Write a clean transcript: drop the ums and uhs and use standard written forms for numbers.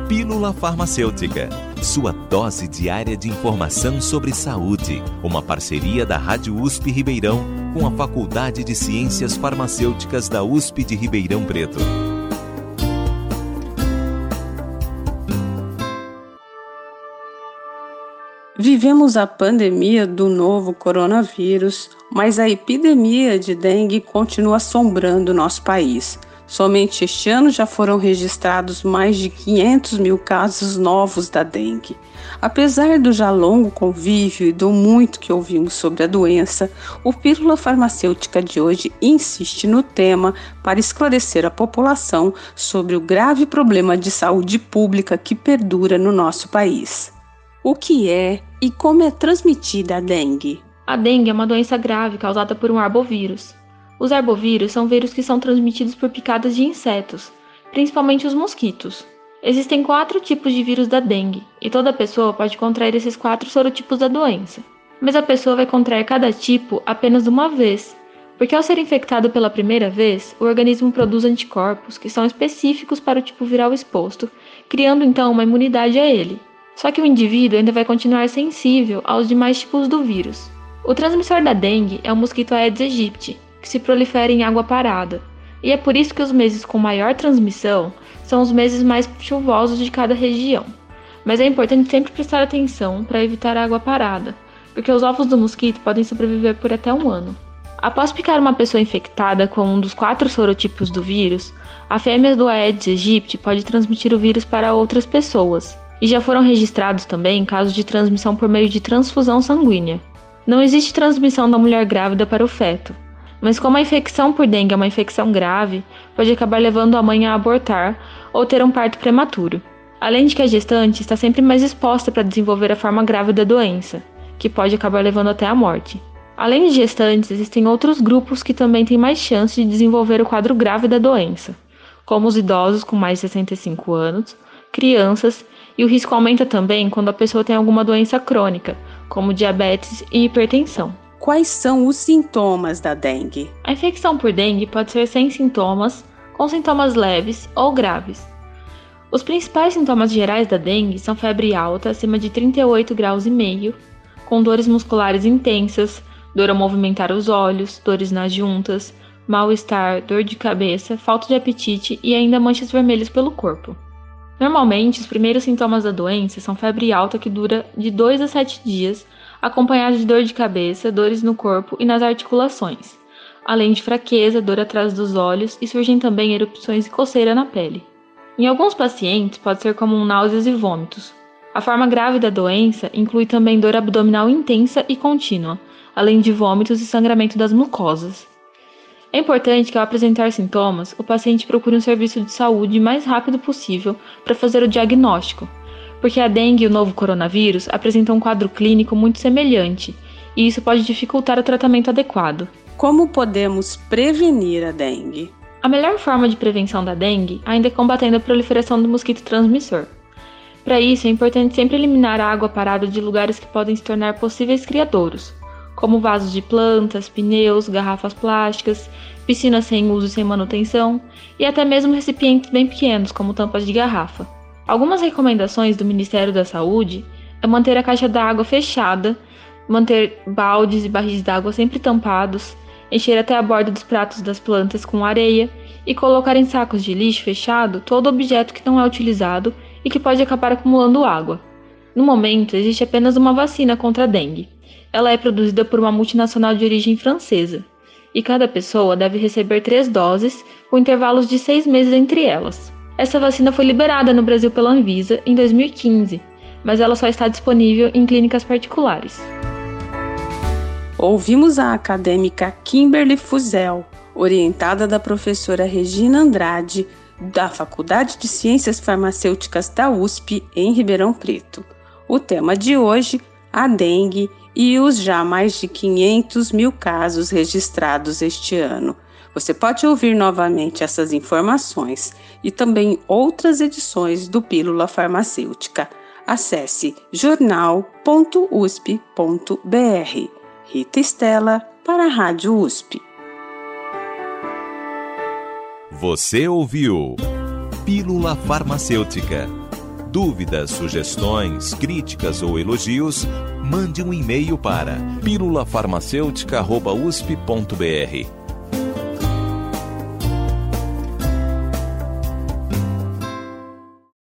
Pílula Farmacêutica, sua dose diária de informação sobre saúde. Uma parceria da Rádio USP Ribeirão com a Faculdade de Ciências Farmacêuticas da USP de Ribeirão Preto. Vivemos a pandemia do novo coronavírus, mas a epidemia de dengue continua assombrando nosso país. Somente este ano já foram registrados mais de 500 mil casos novos da dengue. Apesar do já longo convívio e do muito que ouvimos sobre a doença, o Pílula Farmacêutica de hoje insiste no tema para esclarecer a população sobre o grave problema de saúde pública que perdura no nosso país. O que é e como é transmitida a dengue? A dengue é uma doença grave causada por um arbovírus. Os arbovírus são vírus que são transmitidos por picadas de insetos, principalmente os mosquitos. Existem 4 tipos de vírus da dengue, e toda pessoa pode contrair esses 4 sorotipos da doença. Mas a pessoa vai contrair cada tipo apenas uma vez, porque ao ser infectado pela primeira vez, o organismo produz anticorpos que são específicos para o tipo viral exposto, criando então uma imunidade a ele. Só que o indivíduo ainda vai continuar sensível aos demais tipos do vírus. O transmissor da dengue é o mosquito Aedes aegypti, que se prolifera em água parada, e é por isso que os meses com maior transmissão são os meses mais chuvosos de cada região. Mas é importante sempre prestar atenção para evitar a água parada, porque os ovos do mosquito podem sobreviver por até 1 ano. Após picar uma pessoa infectada com um dos 4 sorotipos do vírus, a fêmea do Aedes aegypti pode transmitir o vírus para outras pessoas. E já foram registrados também casos de transmissão por meio de transfusão sanguínea. Não existe transmissão da mulher grávida para o feto, mas como a infecção por dengue é uma infecção grave, pode acabar levando a mãe a abortar ou ter um parto prematuro. Além de que a gestante está sempre mais exposta para desenvolver a forma grave da doença, que pode acabar levando até a morte. Além de gestantes, existem outros grupos que também têm mais chance de desenvolver o quadro grave da doença, como os idosos com mais de 65 anos, crianças, e o risco aumenta também quando a pessoa tem alguma doença crônica, como diabetes e hipertensão. Quais são os sintomas da dengue? A infecção por dengue pode ser sem sintomas, com sintomas leves ou graves. Os principais sintomas gerais da dengue são febre alta acima de 38,5 graus, com dores musculares intensas, dor ao movimentar os olhos, dores nas juntas, mal-estar, dor de cabeça, falta de apetite e ainda manchas vermelhas pelo corpo. Normalmente, os primeiros sintomas da doença são febre alta que dura de 2 a 7 dias, acompanhada de dor de cabeça, dores no corpo e nas articulações, além de fraqueza, dor atrás dos olhos e surgem também erupções e coceira na pele. Em alguns pacientes, pode ser comum náuseas e vômitos. A forma grave da doença inclui também dor abdominal intensa e contínua, além de vômitos e sangramento das mucosas. É importante que, ao apresentar sintomas, o paciente procure um serviço de saúde o mais rápido possível para fazer o diagnóstico, porque a dengue e o novo coronavírus apresentam um quadro clínico muito semelhante, e isso pode dificultar o tratamento adequado. Como podemos prevenir a dengue? A melhor forma de prevenção da dengue ainda é combatendo a proliferação do mosquito transmissor. Para isso, é importante sempre eliminar a água parada de lugares que podem se tornar possíveis criadouros, como vasos de plantas, pneus, garrafas plásticas, piscinas sem uso e sem manutenção, e até mesmo recipientes bem pequenos, como tampas de garrafa. Algumas recomendações do Ministério da Saúde é manter a caixa d'água fechada, manter baldes e barris d'água sempre tampados, encher até a borda dos pratos das plantas com areia e colocar em sacos de lixo fechado todo objeto que não é utilizado e que pode acabar acumulando água. No momento, existe apenas uma vacina contra a dengue. Ela é produzida por uma multinacional de origem francesa, e cada pessoa deve receber 3 doses, com intervalos de 6 meses entre elas. Essa vacina foi liberada no Brasil pela Anvisa em 2015, mas ela só está disponível em clínicas particulares. Ouvimos a acadêmica Kimberly Fuzel, orientada da professora Regina Andrade, da Faculdade de Ciências Farmacêuticas da USP, em Ribeirão Preto. O tema de hoje, a dengue e os já mais de 500 mil casos registrados este ano. Você pode ouvir novamente essas informações e também outras edições do Pílula Farmacêutica. Acesse jornal.usp.br. Rita Estela para a Rádio USP. Você ouviu Pílula Farmacêutica, Dúvidas, sugestões, críticas ou elogios, mande um e-mail para pílulafarmacêutica@usp.br.